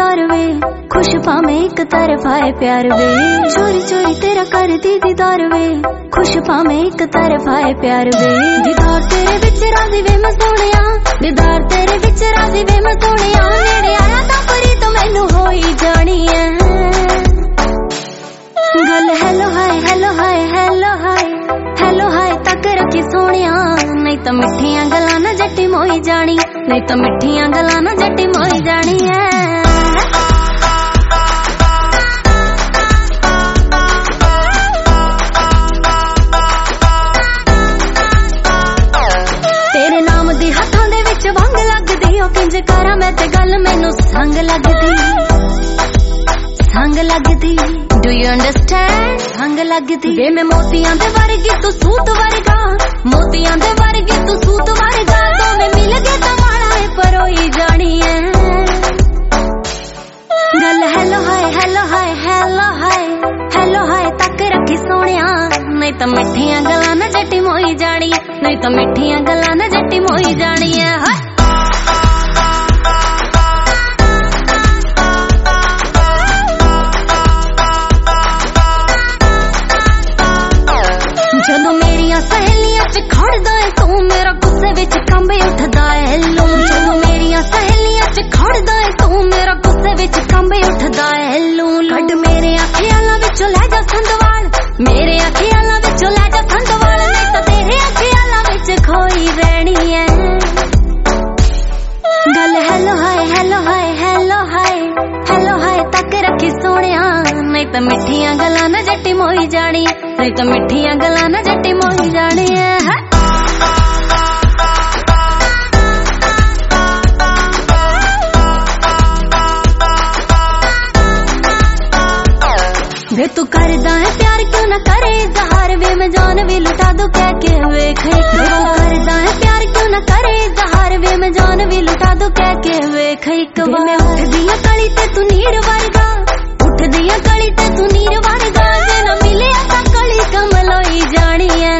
दीदार वे, खुश पावे एक तरफा है प्यार वे। चोरी चोरी तेरा कर दी दीदार वे, खुश पावे एक तरफा है प्यार वे। दीदार तेरे विच राजी वे मैं सोनिया, दीदार तेरे विच राजी वे मैं सोनिया। नेड़े आया तां परी तो मैनू हो ही जानी है गल। Hello hi hello hi hello hi hello hi तक रखी सोनिया, नहीं तो मिठियां गल्लां ना जट्टी मोई जानी, नहीं तो मिठियां गल्लां ना जट्टी मोई जानी है। तेरे नाम दी हथां दे विच वंग लगदी, ओ किंज करा मैं ते गल मैनू संग लगदी, संग लगदी। Do you understand? संग लगदी वे मैं मोतियां दे वर्गी तू सूत वर्गा, मोतियां दे वर्गी तू सूत वर्गा। तो मैं मिल गए तो माड़ा है परोई जानी है गल। Hello hi hello hi hello hi hello hi तक रखी सोनिया, नहीं तो मिठियां गल्लां ना जट्टी मोई जानी, नहीं तो मिठियां गल्लां ना जट्टी मोई जानी है। ਜਦੋਂ ਮੇਰੀਆਂ ਸਹੇਲੀਆਂ ਚ ਖੜਦਾ ਏ ਤੂੰ, ਮੇਰਾ ਗੁੱਸੇ ਵਿੱਚ ਕੰਬੇ ਉੱਠਦਾ ਏ ਲੂ। ਜਦੋਂ ਮੇਰੀਆਂ ਸਹੇਲੀਆਂ ਚ ਖੜਦਾ ਏ ਤੂੰ, ਮੇਰਾ ਗੁੱਸੇ ਵਿੱਚ ਕੰਬੇ ਉੱਠਦਾ ਏ ਲੂ। ਕੱਢ ਮੇਰੇ ਅੱਖੀਆਂ ਵਿੱਚੋਂ ਲੈ ਜਾ ਸੰਦਵਾਲ, ਮੇਰੇ ਅੱਖੀਆਂ ਵਿੱਚੋਂ ਲੈ ਜਾ ਸੰਦਵਾਲ, ਨਹੀਂ ਤਾਂ ਤੇਰੇ ਅੱਖੀਆਂ ਵਿੱਚ ਖੋਈ ਰਹਿਣੀ ਐ ਗੱਲ। ਹੈਲੋ ਹਾਏ ਹੈਲੋ ਹਾਏ ਹੈਲੋ ਹਾਏ ਹੈਲੋ ਹਾਏ ਤੱਕ ਰੱਖੀ ਸੋਹਣਿਆ, ਨਹੀਂ ਤਾਂ ਮਿੱਠੀਆਂ ਗੱਲਾਂ ਨਾ ਜੱਟੀ ਮੋਈ ਜਾਣੀ, ਨਹੀਂ ਤਾਂ ਮਿੱਠੀਆਂ ਗੱਲਾਂ ਨਾ ਜੱਟੀ ਮੋਈ ਜਾਣੀ ਐ। वे तू करदा है प्यार क्यों ना करे इजहार, वे मैं जान भी लुटा दूं कह के वेख। वे तू करदा है प्यार क्यों ना करे इजहार, वे मैं जान भी लुटा दूं कह के वेख। एक बार मैं उठदी आ कली ते तू नीर वर्गा, उठदी आ कली ते तू नीर वर्गा, जे ना मिले तां कली कमल होई जानी है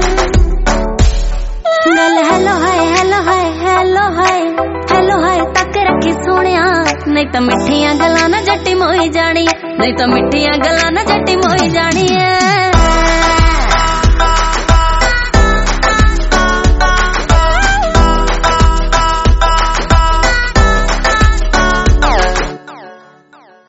गल। Hello hi hello hi hello hi hello hi तक रखी सोहणिया, नहीं तो मिठियां गल्लां ना जट्टी मोई जानी, नहीं तो मिठियां गल्लां ना जट्टी मोई जानी है।